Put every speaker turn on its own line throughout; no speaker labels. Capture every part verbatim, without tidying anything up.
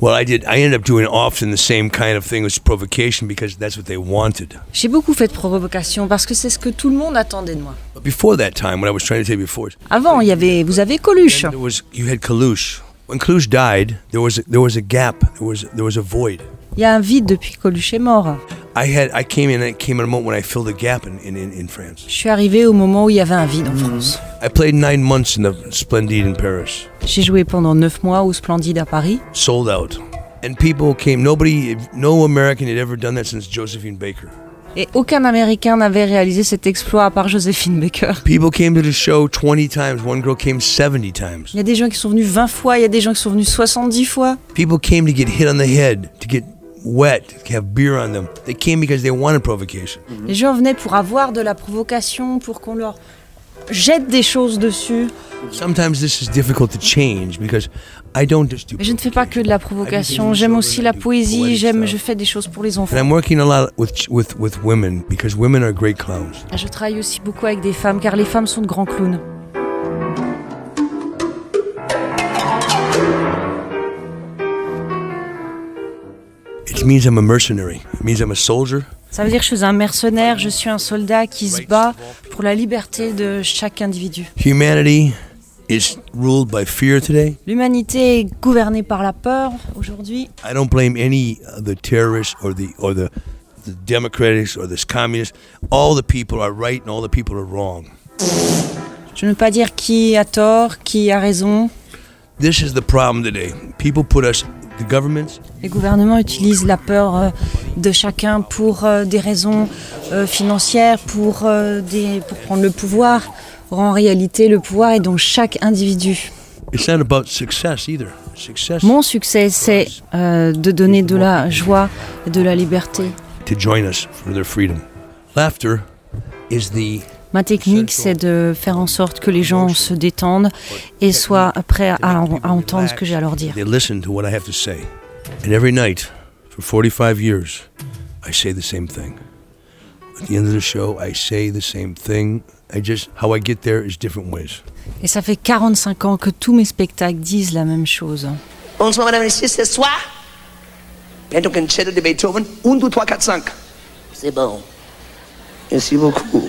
Well, I did. I ended up doing often the same kind of thing as provocation because that's what they wanted.
J'ai beaucoup fait de provocation parce que c'est ce que tout le monde attendait de moi.
But before that time, when I was trying to tell you before,
Avant, il y avait, vous avez Coluche.
then there was you had Kalush. When Kalush died, there was a, there was a gap. There was there was a void.
Il y a un vide depuis que Coluche est mort.
I had I came in. I came at a moment when I filled a gap in in, in, in France.
Je suis arrivée au moment où il y avait un vide en France.
I played nine months in the Splendide in Paris.
J'ai joué pendant neuf mois au Splendide à Paris.
Sold out. And people came, nobody, no American had ever done that since Josephine Baker.
Et aucun Américain n'avait réalisé cet exploit à part Joséphine Baker.
People came to the show twenty times. One girl came seventy times.
Il y a des gens qui sont venus vingt fois, il y a des gens qui sont venus soixante-dix fois.
People came to get hit on the head, to get wet, to have beer on them. They came because they wanted provocation.
Les gens venaient pour avoir de la provocation, pour qu'on leur jette des choses dessus.
Sometimes this is difficult to change because I don't just do.
Mais je ne fais pas que de la provocation, j'aime aussi la poésie, j'aime, je fais des choses pour les enfants.
And I'm working a lot with with with women because women are great clowns.
Je travaille aussi beaucoup avec des femmes car les femmes sont de grands clowns.
It means I'm a mercenary. It means I'm a soldier.
Ça veut dire que je suis un mercenaire, je suis un soldat qui se bat pour la liberté de chaque individu.
Humanity is ruled by fear today.
L'humanité est gouvernée par la peur aujourd'hui.
I don't blame any of the terrorists or the or the the Democrats or the communists. All the people are right and all the people are wrong.
Je ne veux pas dire qui a tort, qui a raison.
This is the problem today. People put us, the governments.
Les gouvernements utilisent la peur euh, de chacun pour euh, des raisons euh, financières, pour, euh, des, pour prendre le pouvoir. Or, en réalité, le pouvoir est dans chaque individu.
It's not about success either. Success.
Mon succès, c'est euh, de donner de la joie et de la liberté.
To join us for their freedom. Laughter is the.
Ma technique, c'est de faire en sorte que les gens se détendent et soient prêts à, à entendre ce que j'ai à leur dire.
They listen to what I have to say. And every night, for forty-five years, I say the same thing. At the end of the show, I say the same thing. I just, how I get there is different ways.
Et ça fait quarante-cinq ans que tous mes spectacles disent la même chose.
Bonsoir, madame et messieurs, ce soir, Bento Concerto de Beethoven, un, deux, trois, quatre, cinq. C'est bon. Merci beaucoup.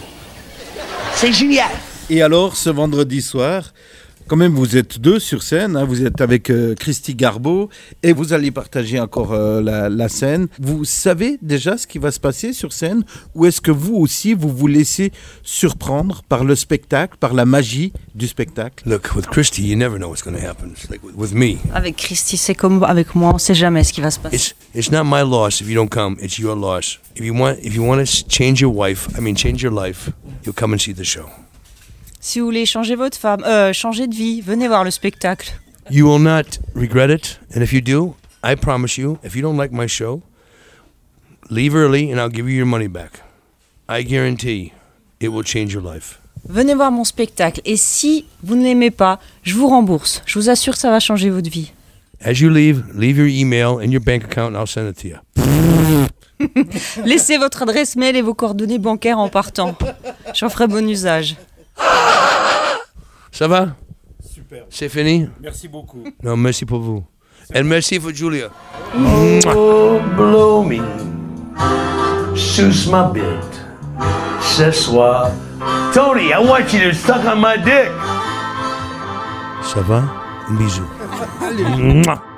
C'est génial.
Et alors, ce vendredi soir, quand même, vous êtes deux sur scène, hein, vous êtes avec euh, Christy Garbeau et vous allez partager encore euh, la, la scène. Vous savez déjà ce qui va se passer sur scène ou est-ce que vous aussi, vous vous laissez surprendre par le spectacle, par la magie du spectacle?
Look, with Christy, you never know what's going to happen. It's like with, with me.
Avec Christy, c'est comme avec moi, on ne sait jamais ce qui va se passer.
It's it's not my loss if you don't come. It's your loss. If you want if you want to change your wife, I mean change your life, you'll come and see the show.
Si vous voulez changer votre femme, euh, changer de vie, venez voir le spectacle.
You will not regret it, and if you do, I promise you, if you don't like my show, leave early and I'll give you your money back. I guarantee it will change your life.
Venez voir mon spectacle et si vous ne l'aimez pas, je vous rembourse. Je vous assure que ça va changer votre vie.
As you leave, leave your email and your bank account and I'll send it to you.
Laissez votre adresse mail et vos coordonnées bancaires en partant. J'en ferai bon usage.
Ça va?
Super.
C'est fini?
Merci beaucoup.
Non, merci pour vous. Et merci pour Julia.
Oh, blow me, suce my bit, ce soir. Tony, I want you to suck on my dick.
Ça va? Un bisou.
Allez.